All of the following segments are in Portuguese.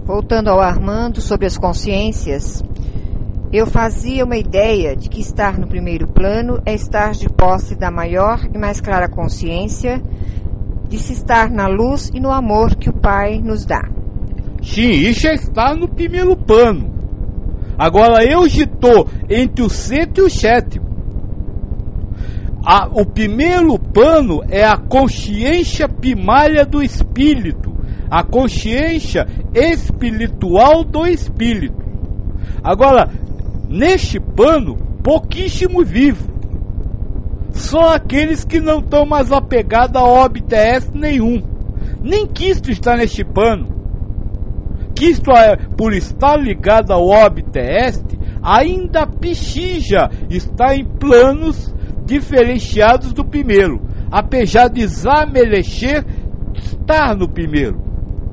Voltando ao Armando sobre as consciências, eu fazia uma ideia de que estar no primeiro plano é estar de posse da maior e mais clara consciência de se estar na luz e no amor que o Pai nos dá. Sim, isso é estar no primeiro plano. Agora eu estou entre o sexto e o sétimo. O primeiro plano é a consciência primária do espírito, a consciência espiritual do espírito. Agora, neste plano, pouquíssimo vivo. Só aqueles que não estão mais apegados a órbita terrestre nenhum. Nem Cristo está neste plano. Cristo, por estar ligado ao órbita terrestre, ainda precisa estar em planos diferenciados do primeiro, apesar de Zamelexer estar no primeiro.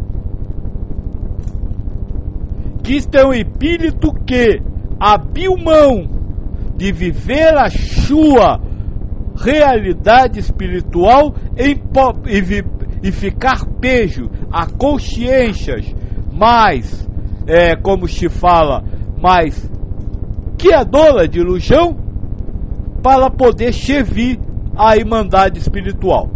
Cristo é um espírito que abriu mão de viver a sua realidade espiritual e ficar preso a consciências mais, como se fala, mais criadora de ilusão, para poder servir a irmandade espiritual.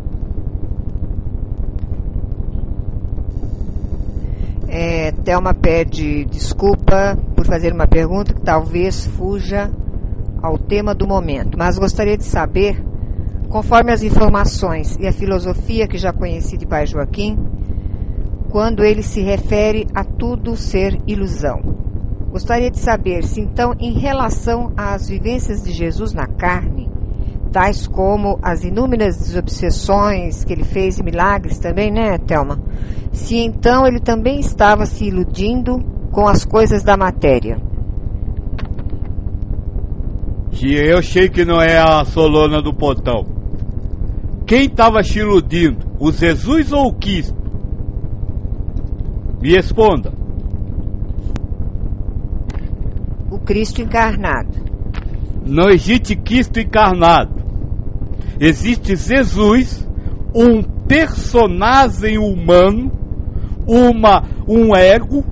Thelma pede desculpa por fazer uma pergunta que talvez fuja ao tema do momento, mas gostaria de saber, conforme as informações e a filosofia que já conheci de Pai Joaquim, quando ele se refere a tudo ser ilusão. Gostaria de saber se então, em relação às vivências de Jesus na carne, tais como as inúmeras desobsessões que ele fez e milagres também, né, Thelma? Se então ele também estava se iludindo com as coisas da matéria. Eu sei que não é a Solona do Potão. Quem estava se iludindo? O Jesus ou o Cristo? Me responda. O Cristo encarnado. Não existe Cristo encarnado. Existe Jesus, um personagem humano, um ego,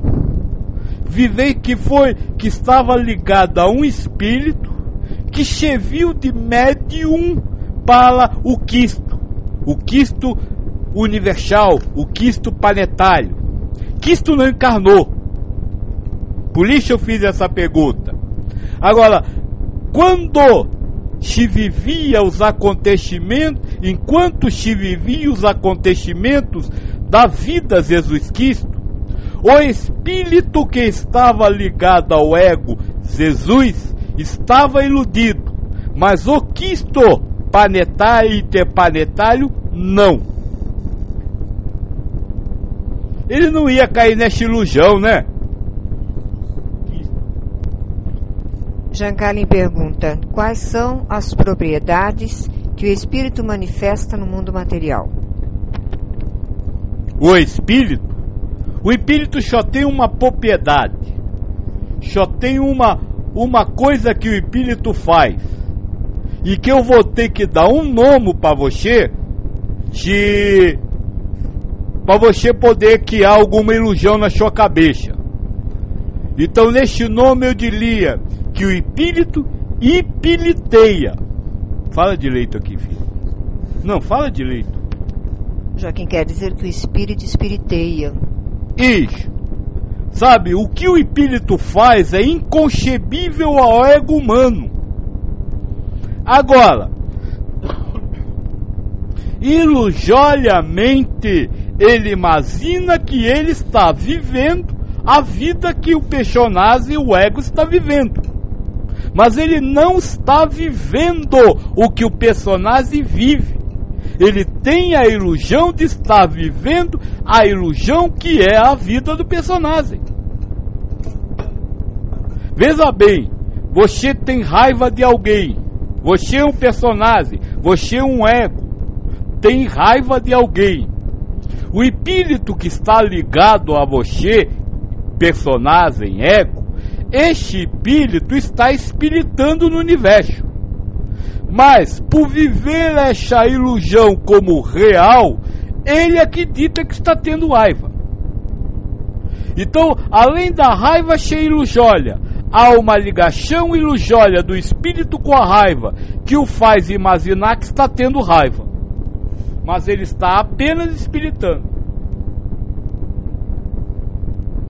que estava ligado a um espírito que serviu de médium para o Cristo universal, o Cristo planetário. Cristo não encarnou. Por isso eu fiz essa pergunta. Agora, quando se vivia os acontecimentos, enquanto se vivia os acontecimentos da vida de Jesus Cristo, o espírito que estava ligado ao ego Jesus estava iludido, mas o Cristo planetário e interplanetário não. Ele não ia cair nessa ilusão, né? Giancarlo pergunta: quais são as propriedades que o espírito manifesta no mundo material? O espírito só tem uma propriedade, só tem uma coisa que o espírito faz, e que eu vou ter que dar um nome para você, para você poder criar alguma ilusão na sua cabeça. Então, neste nome eu diria que o espírito espiriteia. Fala direito aqui, filho. Não, fala direito. Joaquim quer dizer que o espírito espiriteia. Isso. Sabe, o que o espírito faz é inconcebível ao ego humano. Agora, ilusoriamente, ele imagina que ele está vivendo a vida que o personagem, o ego, está vivendo. Mas ele não está vivendo o que o personagem vive. Ele tem a ilusão de estar vivendo a ilusão que é a vida do personagem. Veja bem, você tem raiva de alguém. Você é um personagem, você é um ego. Tem raiva de alguém. O espírito que está ligado a você, personagem, ego, este espírito está espiritando no universo. Mas, por viver essa ilusão como real, ele acredita que está tendo raiva. Então, além da raiva cheia ilusória, há uma ligação ilusória do espírito com a raiva, que o faz imaginar que está tendo raiva. Mas ele está apenas espiritando.